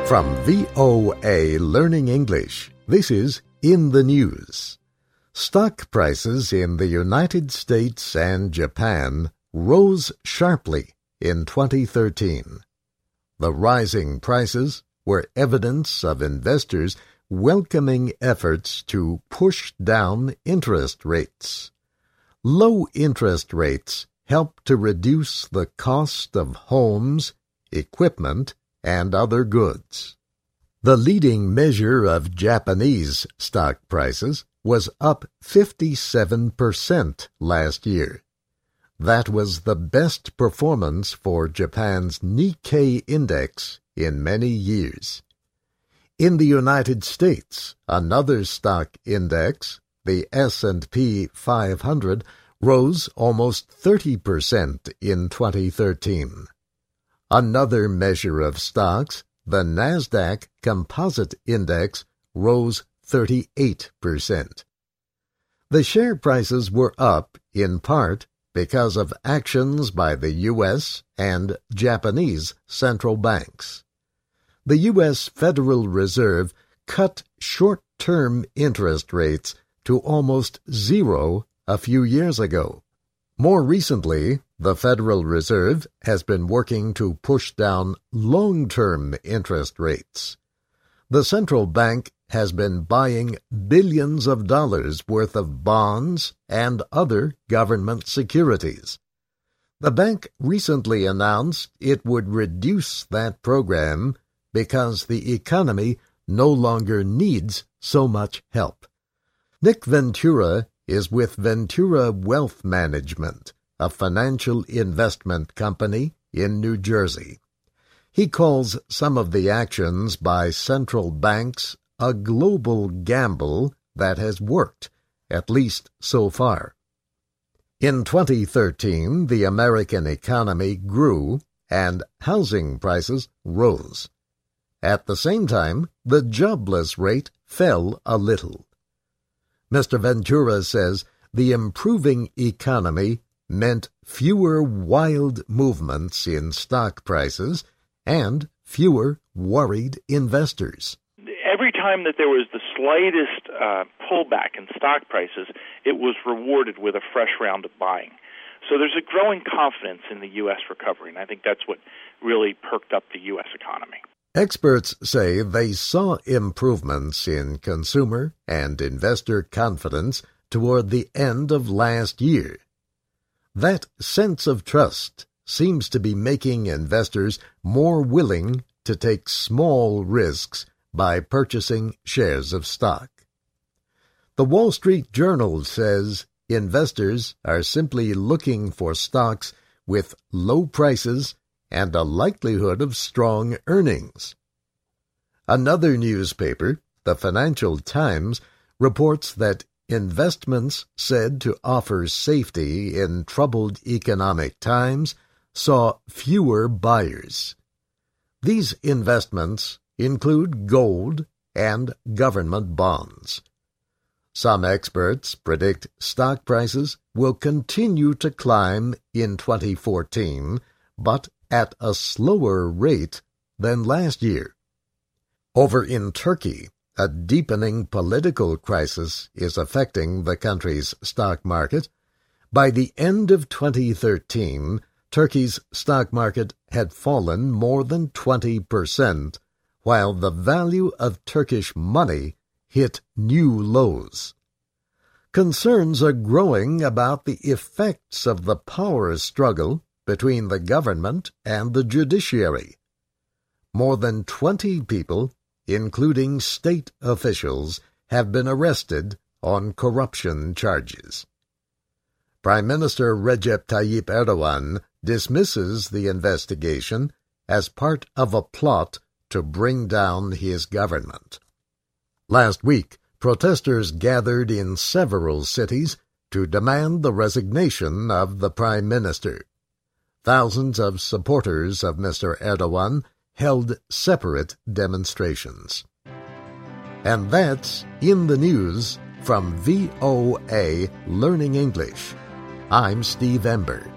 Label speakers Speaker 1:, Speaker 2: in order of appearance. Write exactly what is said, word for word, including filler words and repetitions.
Speaker 1: From V O A Learning English, this is In the News. Stock prices in the United States and Japan rose sharply in twenty thirteen. The rising prices were evidence of investors welcoming efforts to push down interest rates. Low interest rates help to reduce the cost of homes, equipment, and other goods. The leading measure of Japanese stock prices was up fifty-seven percent last year. That was the best performance for Japan's Nikkei index in many years. In the United States, another stock index, the S and P five hundred, rose almost thirty percent in twenty thirteen. Another measure of stocks, the Nasdaq Composite Index, rose thirty-eight percent. The share prices were up in part because of actions by the U S and Japanese central banks. The U S Federal Reserve cut short-term interest rates to almost zero a few years ago. More recently, the Federal Reserve has been working to push down long-term interest rates. The central bank has been buying billions of dollars worth of bonds and other government securities. The bank recently announced it would reduce that program because the economy no longer needs so much help. Nick Ventura is with Ventura Wealth Management, a financial investment company in New Jersey. He calls some of the actions by central banks a global gamble that has worked, at least so far. In twenty thirteen, the American economy grew and housing prices rose. At the same time, the jobless rate fell a little. Mister Ventura says the improving economy meant fewer wild movements in stock prices and fewer worried investors.
Speaker 2: Every time that there was the slightest uh, pullback in stock prices, it was rewarded with a fresh round of buying. So there's a growing confidence in the U S recovery, and I think that's what really perked up the U S economy.
Speaker 1: Experts say they saw improvements in consumer and investor confidence toward the end of last year. That sense of trust seems to be making investors more willing to take small risks by purchasing shares of stock. The Wall Street Journal says investors are simply looking for stocks with low prices and a likelihood of strong earnings. Another newspaper, the Financial Times, reports that investments said to offer safety in troubled economic times saw fewer buyers. These investments include gold and government bonds. Some experts predict stock prices will continue to climb in twenty fourteen, but at a slower rate than last year. Over in Turkey, a deepening political crisis is affecting the country's stock market. By the end of twenty thirteen, Turkey's stock market had fallen more than twenty percent, while the value of Turkish money hit new lows. Concerns are growing about the effects of the power struggle between the government and the judiciary. More than twenty people, including state officials, have been arrested on corruption charges. Prime Minister Recep Tayyip Erdogan dismisses the investigation as part of a plot to bring down his government. Last week, protesters gathered in several cities to demand the resignation of the Prime Minister. Thousands of supporters of Mister Erdogan held separate demonstrations. And that's In the News from V O A Learning English. I'm Steve Ember.